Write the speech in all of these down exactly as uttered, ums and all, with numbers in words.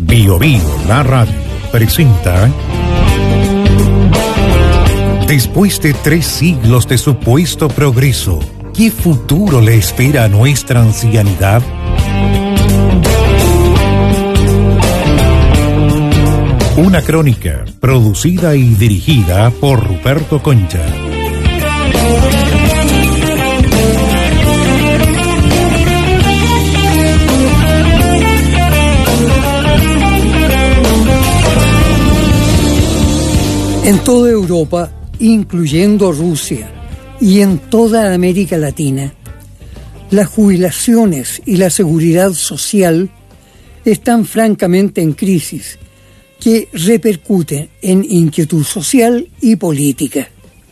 Bio Bio, la radio, presenta. Después de tres siglos de supuesto progreso, ¿qué futuro le espera a nuestra ancianidad? Una crónica producida y dirigida por Ruperto Concha. En toda Europa, incluyendo Rusia, y en toda América Latina, las jubilaciones y la seguridad social están francamente en crisis, que repercuten en inquietud social y política.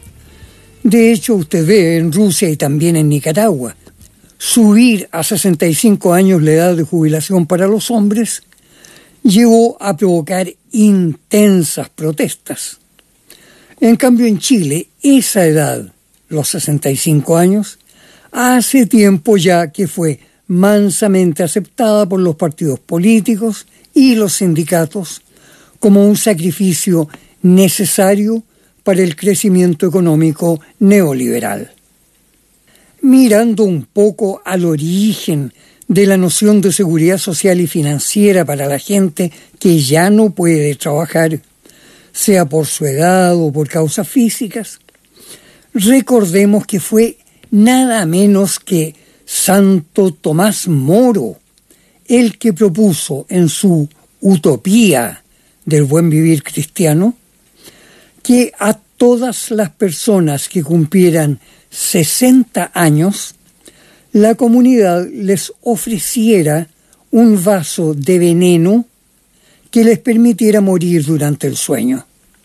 De hecho, usted ve en Rusia y también en Nicaragua, subir a sesenta y cinco años la edad de jubilación para los hombres llevó a provocar intensas protestas. En cambio, en Chile, esa edad, los sesenta y cinco años, hace tiempo ya que fue mansamente aceptada por los partidos políticos y los sindicatos como un sacrificio necesario para el crecimiento económico neoliberal. Mirando un poco al origen de la noción de seguridad social y financiera para la gente que ya no puede trabajar, sea por su edad o por causas físicas, recordemos que fue nada menos que Santo Tomás Moro el que propuso en su Utopía del buen vivir cristiano que a todas las personas que cumplieran sesenta años, la comunidad les ofreciera un vaso de veneno que les permitiera morir durante el sueño.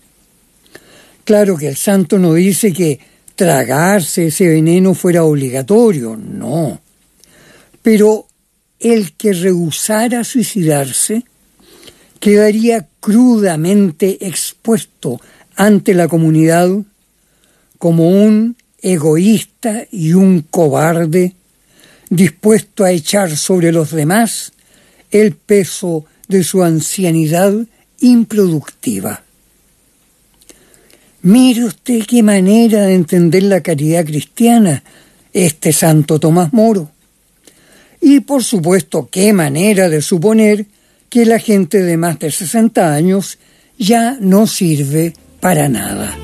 Claro que el santo no dice que tragarse ese veneno fuera obligatorio, no. Pero el que rehusara suicidarse quedaría crudamente expuesto ante la comunidad como un egoísta y un cobarde dispuesto a echar sobre los demás el peso de su ancianidad improductiva. Mire usted qué manera de entender la caridad cristiana, este Santo Tomás Moro. Y por supuesto, qué manera de suponer que la gente de más de sesenta años ya no sirve para nada.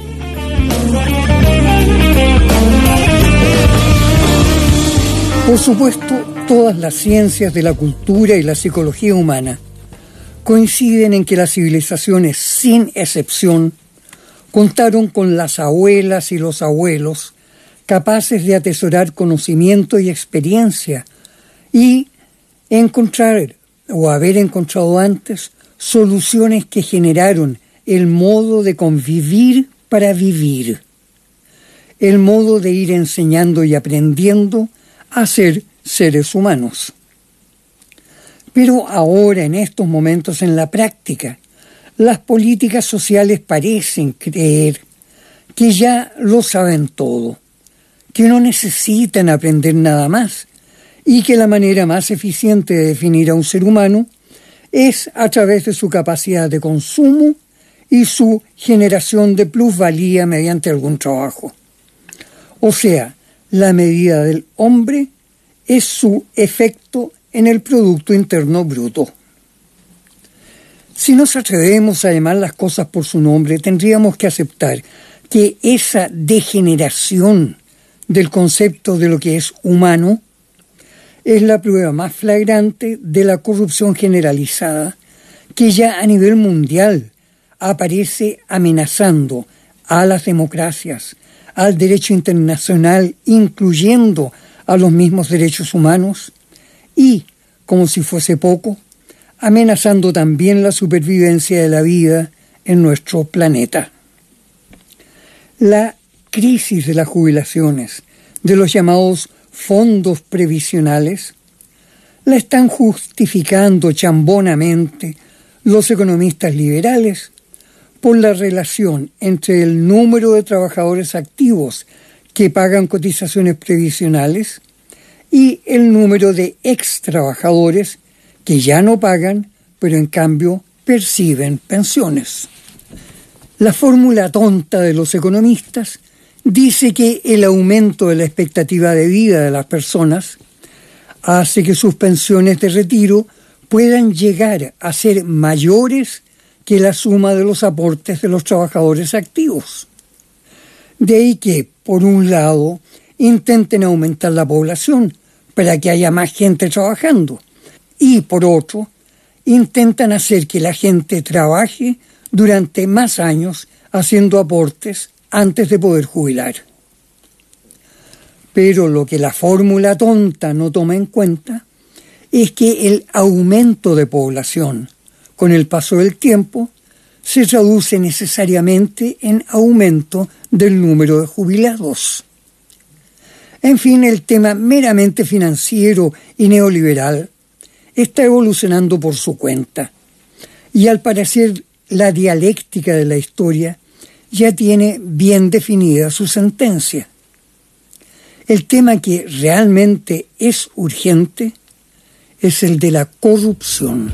Por supuesto, todas las ciencias de la cultura y la psicología humana coinciden en que las civilizaciones, sin excepción, contaron con las abuelas y los abuelos capaces de atesorar conocimiento y experiencia y encontrar, o haber encontrado antes, soluciones que generaron el modo de convivir para vivir, el modo de ir enseñando y aprendiendo a ser seres humanos. Pero ahora, en estos momentos, en la práctica, las políticas sociales parecen creer que ya lo saben todo, que no necesitan aprender nada más y que la manera más eficiente de definir a un ser humano es a través de su capacidad de consumo y su generación de plusvalía mediante algún trabajo. O sea, la medida del hombre es su efecto en el Producto Interno Bruto. Si nos atrevemos a llamar las cosas por su nombre, tendríamos que aceptar que esa degeneración del concepto de lo que es humano es la prueba más flagrante de la corrupción generalizada que ya a nivel mundial aparece amenazando a las democracias, al derecho internacional, incluyendo a los mismos derechos humanos, y, como si fuese poco, amenazando también la supervivencia de la vida en nuestro planeta. La crisis de las jubilaciones, de los llamados fondos previsionales, la están justificando chambonamente los economistas liberales por la relación entre el número de trabajadores activos que pagan cotizaciones previsionales y el número de ex trabajadores que ya no pagan pero en cambio perciben pensiones. La fórmula tonta de los economistas dice que el aumento de la expectativa de vida de las personas hace que sus pensiones de retiro puedan llegar a ser mayores que la suma de los aportes de los trabajadores activos. De ahí que, por un lado, intenten aumentar la población para que haya más gente trabajando y, por otro, intentan hacer que la gente trabaje durante más años haciendo aportes antes de poder jubilar. Pero lo que la fórmula tonta no toma en cuenta es que el aumento de población con el paso del tiempo se traduce necesariamente en aumento del número de jubilados. En fin, el tema meramente financiero y neoliberal está evolucionando por su cuenta y al parecer la dialéctica de la historia ya tiene bien definida su sentencia. El tema que realmente es urgente es el de la corrupción.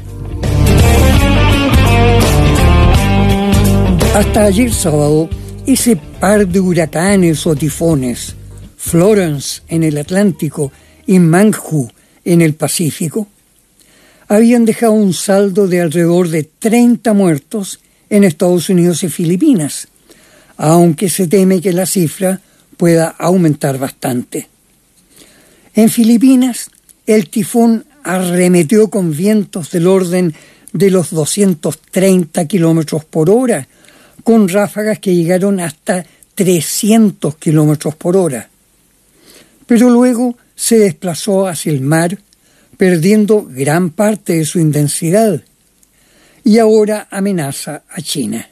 Hasta ayer sábado, ese par de huracanes o tifones, Florence en el Atlántico y Manghu en el Pacífico, habían dejado un saldo de alrededor de treinta muertos en Estados Unidos y Filipinas, aunque se teme que la cifra pueda aumentar bastante. En Filipinas, el tifón arremetió con vientos del orden de los doscientos treinta kilómetros por hora, con ráfagas que llegaron hasta trescientos kilómetros por hora. Pero luego se desplazó hacia el mar, perdiendo gran parte de su intensidad, y ahora amenaza a China.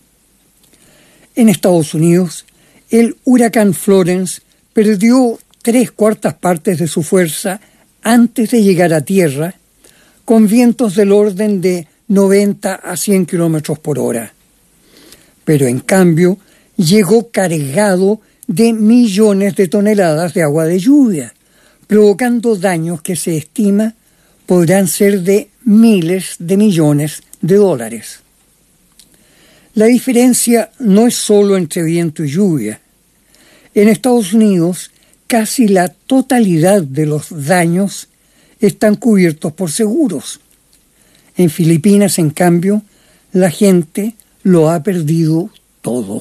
En Estados Unidos, el huracán Florence perdió tres cuartas partes de su fuerza antes de llegar a tierra, con vientos del orden de noventa a cien kilómetros por hora. Pero en cambio, llegó cargado de millones de toneladas de agua de lluvia, provocando daños que se estima podrán ser de miles de millones de dólares. La diferencia no es solo entre viento y lluvia. En Estados Unidos, casi la totalidad de los daños están cubiertos por seguros. En Filipinas, en cambio, la gente lo ha perdido todo.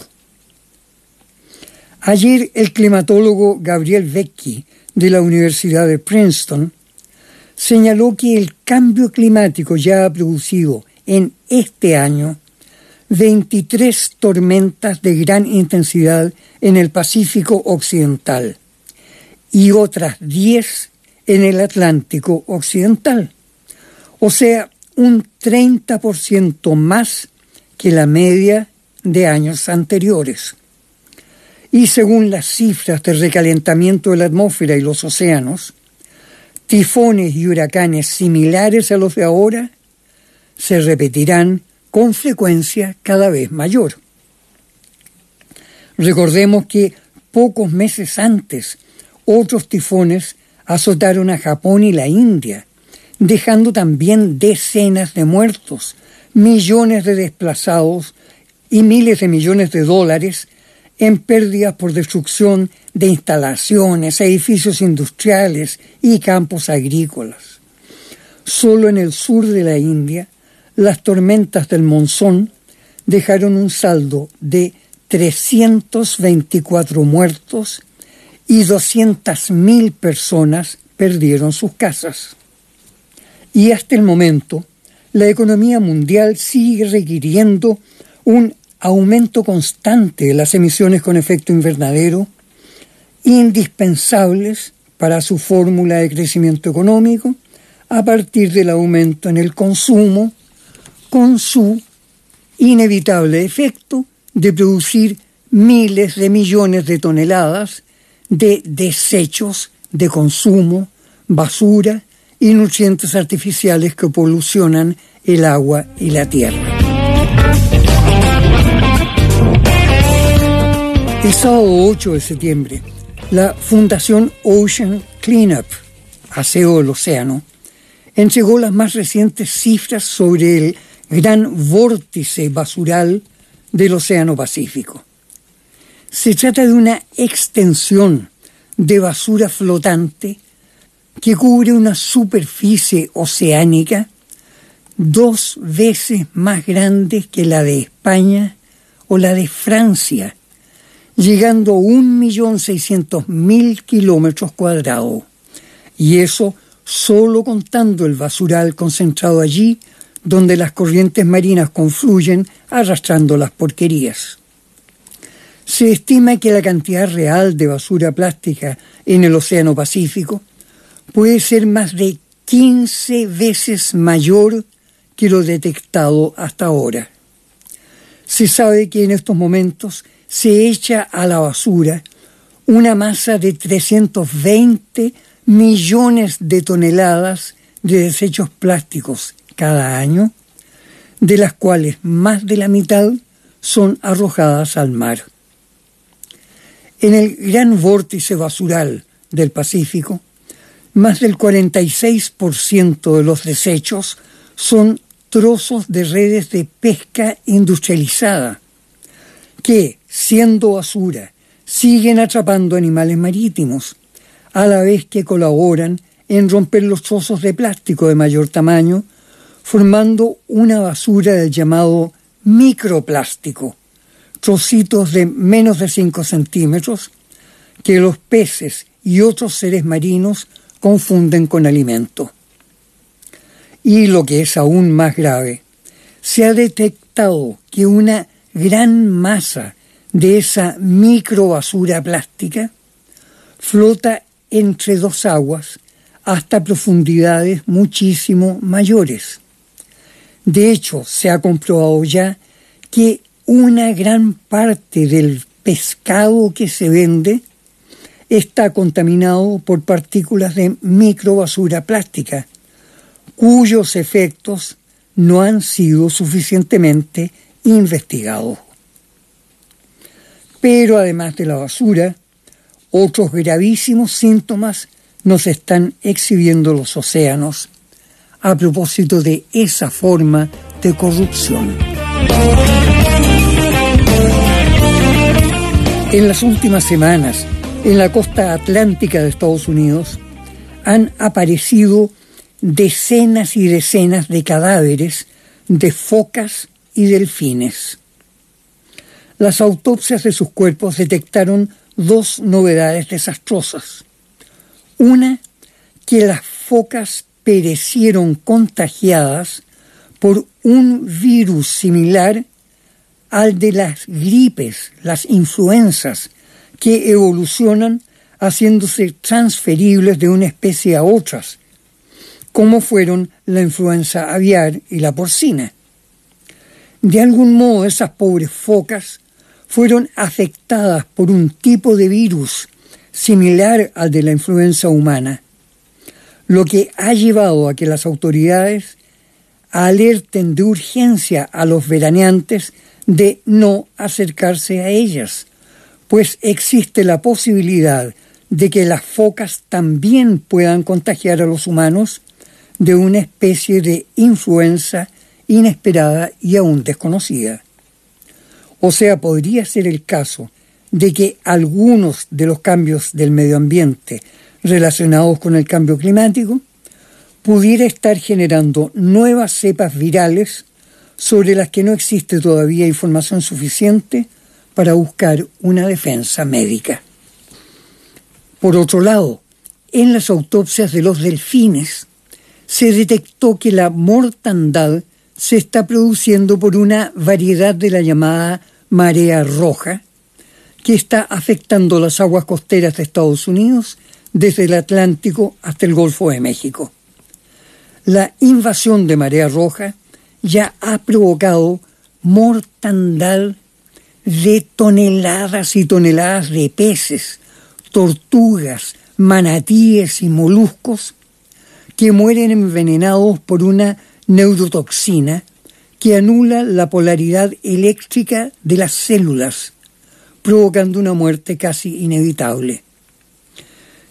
Ayer el climatólogo Gabriel Vecchi de la Universidad de Princeton señaló que el cambio climático ya ha producido en este año veintitrés tormentas de gran intensidad en el Pacífico Occidental y otras diez en el Atlántico Occidental, o sea, un treinta por ciento más que la media de años anteriores. Y según las cifras de recalentamiento de la atmósfera y los océanos, tifones y huracanes similares a los de ahora se repetirán con frecuencia cada vez mayor. Recordemos que pocos meses antes otros tifones azotaron a Japón y la India, dejando también decenas de muertos, millones de desplazados y miles de millones de dólares en pérdidas por destrucción de instalaciones, edificios industriales y campos agrícolas. Solo en el sur de la India, las tormentas del monzón dejaron un saldo de trescientos veinticuatro muertos y doscientas mil personas perdieron sus casas. Y hasta el momento, la economía mundial sigue requiriendo un aumento constante de las emisiones con efecto invernadero, indispensables para su fórmula de crecimiento económico, a partir del aumento en el consumo, con su inevitable efecto de producir miles de millones de toneladas de desechos de consumo, basura y nutrientes artificiales que polucionan el agua y la tierra. El sábado ocho de septiembre, la Fundación Ocean Cleanup, Aseo del Océano, entregó las más recientes cifras sobre el gran vórtice basural del Océano Pacífico. Se trata de una extensión de basura flotante que cubre una superficie oceánica dos veces más grande que la de España o la de Francia, llegando a un millón seiscientos mil kilómetros cuadrados. Y eso solo contando el basural concentrado allí, donde las corrientes marinas confluyen arrastrando las porquerías. Se estima que la cantidad real de basura plástica en el Océano Pacífico puede ser más de quince veces mayor que lo detectado hasta ahora. Se sabe que en estos momentos se echa a la basura una masa de trescientos veinte millones de toneladas de desechos plásticos cada año, de las cuales más de la mitad son arrojadas al mar. En el gran vórtice basural del Pacífico, más del cuarenta y seis por ciento de los desechos son trozos de redes de pesca industrializada, que, siendo basura, siguen atrapando animales marítimos, a la vez que colaboran en romper los trozos de plástico de mayor tamaño, formando una basura del llamado microplástico, trocitos de menos de cinco centímetros, que los peces y otros seres marinos confunden con alimento. Y lo que es aún más grave, se ha detectado que una gran masa de esa microbasura plástica flota entre dos aguas hasta profundidades muchísimo mayores. De hecho, se ha comprobado ya que una gran parte del pescado que se vende está contaminado por partículas de microbasura plástica, cuyos efectos no han sido suficientemente investigados. Pero además de la basura, otros gravísimos síntomas nos están exhibiendo los océanos a propósito de esa forma de corrupción. En las últimas semanas, en la costa atlántica de Estados Unidos, han aparecido decenas y decenas de cadáveres de focas y delfines. Las autopsias de sus cuerpos detectaron dos novedades desastrosas. Una, que las focas perecieron contagiadas por un virus similar al de las gripes, las influencias, que evolucionan haciéndose transferibles de una especie a otras, como fueron la influenza aviar y la porcina. De algún modo, esas pobres focas fueron afectadas por un tipo de virus similar al de la influenza humana, lo que ha llevado a que las autoridades alerten de urgencia a los veraneantes de no acercarse a ellas, pues existe la posibilidad de que las focas también puedan contagiar a los humanos de una especie de influenza inesperada y aún desconocida. O sea, podría ser el caso de que algunos de los cambios del medio ambiente relacionados con el cambio climático pudiera estar generando nuevas cepas virales sobre las que no existe todavía información suficiente para buscar una defensa médica. Por otro lado, en las autopsias de los delfines se detectó que la mortandad se está produciendo por una variedad de la llamada marea roja, que está afectando las aguas costeras de Estados Unidos desde el Atlántico hasta el Golfo de México. La invasión de marea roja ya ha provocado mortandad de toneladas y toneladas de peces, tortugas, manatíes y moluscos que mueren envenenados por una neurotoxina que anula la polaridad eléctrica de las células, provocando una muerte casi inevitable.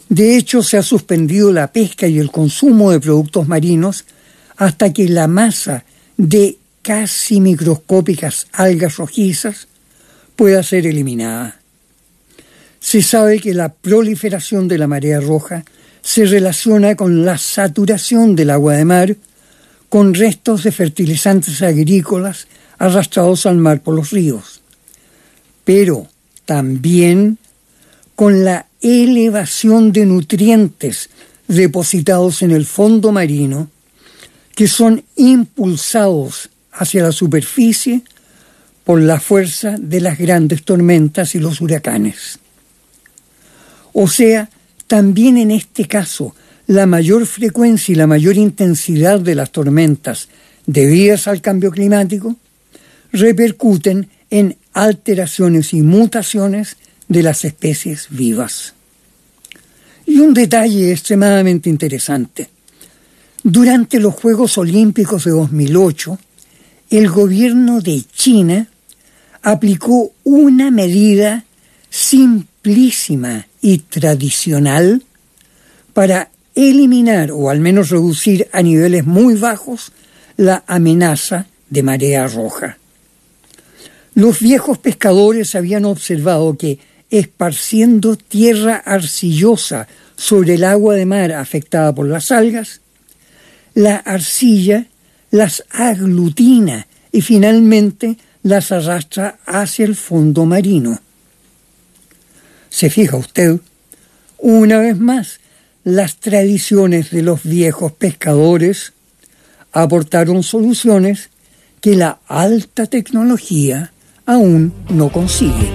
De hecho, se ha suspendido la pesca y el consumo de productos marinos hasta que la masa de casi microscópicas algas rojizas pueda ser eliminada. Se sabe que la proliferación de la marea roja se relaciona con la saturación del agua de mar, con restos de fertilizantes agrícolas arrastrados al mar por los ríos, pero también con la elevación de nutrientes depositados en el fondo marino que son impulsados hacia la superficie por la fuerza de las grandes tormentas y los huracanes. O sea, también en este caso, la mayor frecuencia y la mayor intensidad de las tormentas debidas al cambio climático repercuten en alteraciones y mutaciones de las especies vivas. Y un detalle extremadamente interesante. Durante los Juegos Olímpicos de dos mil ocho, el gobierno de China aplicó una medida simplísima y tradicional para eliminar o al menos reducir a niveles muy bajos la amenaza de marea roja. Los viejos pescadores habían observado que esparciendo tierra arcillosa sobre el agua de mar afectada por las algas, la arcilla las aglutina y finalmente las arrastra hacia el fondo marino. ¿Se fija usted? Una vez más, las tradiciones de los viejos pescadores aportaron soluciones que la alta tecnología aún no consigue.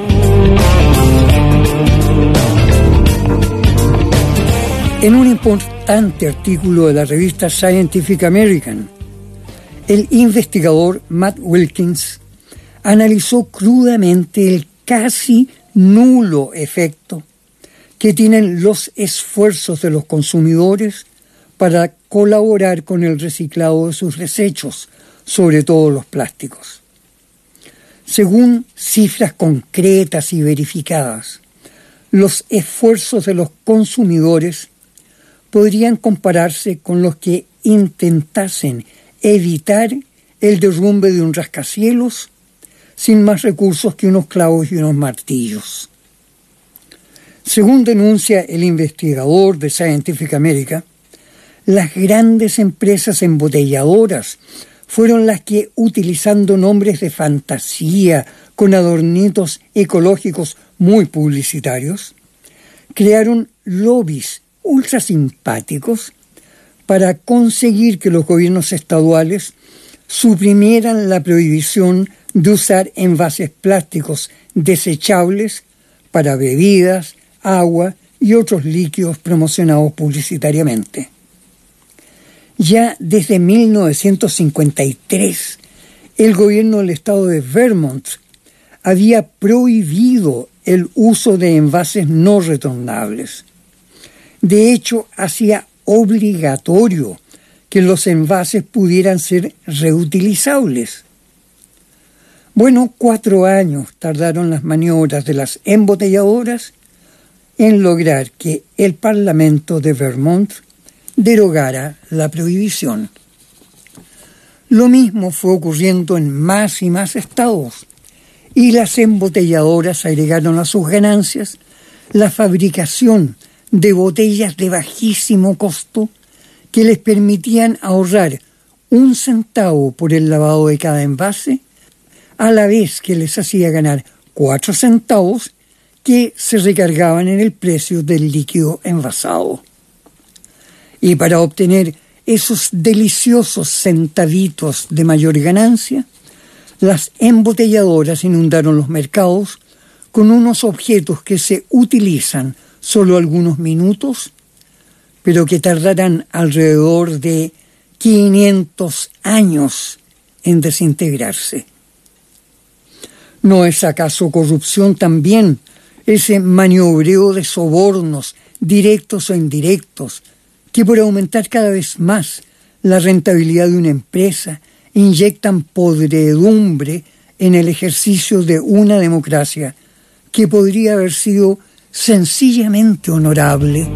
En un importante artículo de la revista Scientific American, el investigador Matt Wilkins analizó crudamente el casi nulo efecto que tienen los esfuerzos de los consumidores para colaborar con el reciclado de sus desechos, sobre todo los plásticos. Según cifras concretas y verificadas, los esfuerzos de los consumidores podrían compararse con los que intentasen evitar el derrumbe de un rascacielos sin más recursos que unos clavos y unos martillos. Según denuncia el investigador de Scientific American, las grandes empresas embotelladoras fueron las que, utilizando nombres de fantasía con adornitos ecológicos muy publicitarios, crearon lobbies ultra simpáticos para conseguir que los gobiernos estaduales suprimieran la prohibición de usar envases plásticos desechables para bebidas, agua y otros líquidos promocionados publicitariamente. Ya desde mil novecientos cincuenta y tres, el gobierno del estado de Vermont había prohibido el uso de envases no retornables. De hecho, hacía obligatorio que los envases pudieran ser reutilizables. Bueno, cuatro años tardaron las maniobras de las embotelladoras en lograr que el Parlamento de Vermont derogara la prohibición. Lo mismo fue ocurriendo en más y más estados, y las embotelladoras agregaron a sus ganancias la fabricación de botellas de bajísimo costo que les permitían ahorrar un centavo por el lavado de cada envase, a la vez que les hacía ganar cuatro centavos que se recargaban en el precio del líquido envasado. Y para obtener esos deliciosos centavitos de mayor ganancia, las embotelladoras inundaron los mercados con unos objetos que se utilizan solo algunos minutos, pero que tardarán alrededor de quinientos años en desintegrarse. ¿No es acaso corrupción también ese maniobreo de sobornos, directos o indirectos, que por aumentar cada vez más la rentabilidad de una empresa inyectan podredumbre en el ejercicio de una democracia que podría haber sido sencillamente honorable.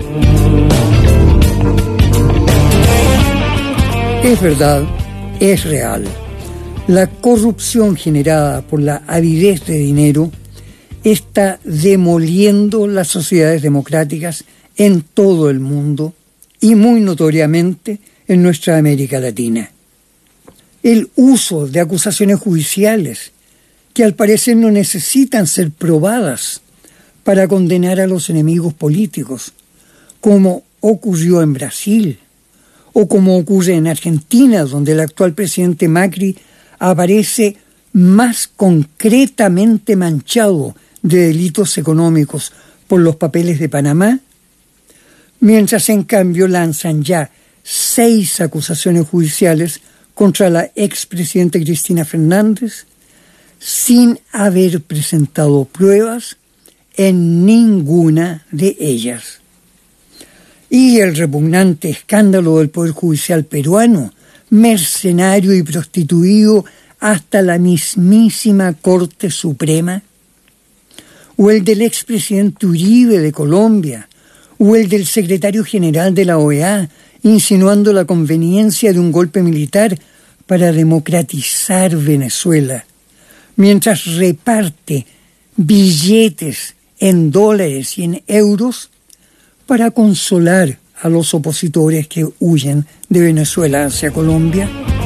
Es verdad, es real. La corrupción generada por la avidez de dinero está demoliendo las sociedades democráticas en todo el mundo y muy notoriamente en nuestra América Latina. El uso de acusaciones judiciales, que al parecer no necesitan ser probadas para condenar a los enemigos políticos, como ocurrió en Brasil o como ocurre en Argentina, donde el actual presidente Macri aparece más concretamente manchado de delitos económicos por los papeles de Panamá, mientras en cambio lanzan ya seis acusaciones judiciales contra la expresidenta Cristina Fernández sin haber presentado pruebas en ninguna de ellas. Y el repugnante escándalo del Poder Judicial peruano, mercenario y prostituido hasta la mismísima Corte Suprema, o el del expresidente Uribe de Colombia, o el del secretario general de la O E A, insinuando la conveniencia de un golpe militar para democratizar Venezuela, mientras reparte billetes en dólares y en euros para consolar a los opositores que huyen de Venezuela hacia Colombia.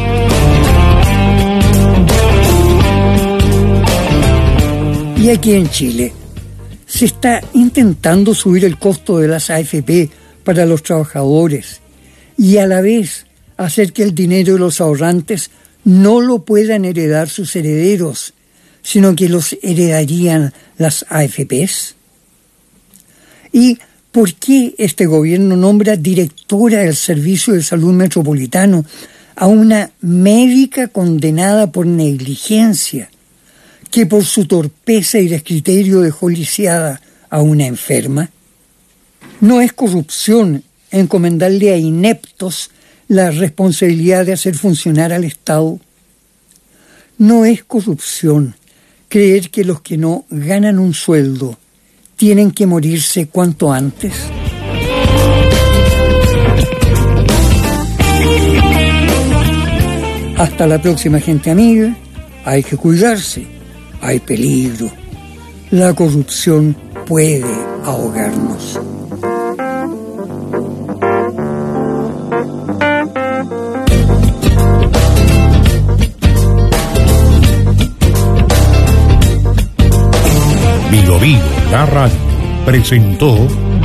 Y aquí en Chile se está intentando subir el costo de las A F P para los trabajadores y a la vez hacer que el dinero de los ahorrantes no lo puedan heredar sus herederos, sino que los heredarían las A F Pes. ¿Y por qué este gobierno nombra directora del Servicio de Salud Metropolitano a una médica condenada por negligencia, que por su torpeza y descriterio dejó lisiada a una enferma? No es corrupción encomendarle a ineptos la responsabilidad de hacer funcionar al Estado. No es corrupción creer que los que no ganan un sueldo tienen que morirse cuanto antes. Hasta la próxima, gente amiga. Hay que cuidarse. Hay peligro. La corrupción puede ahogarnos. Vigo Vigo, la radio, presentó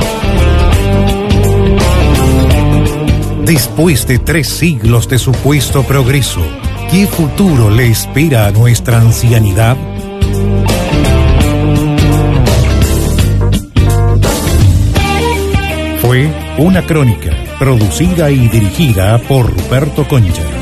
Después de tres siglos de supuesto progreso, ¿qué futuro le espera a nuestra ancianidad? Fue una crónica producida y dirigida por Ruperto Concha.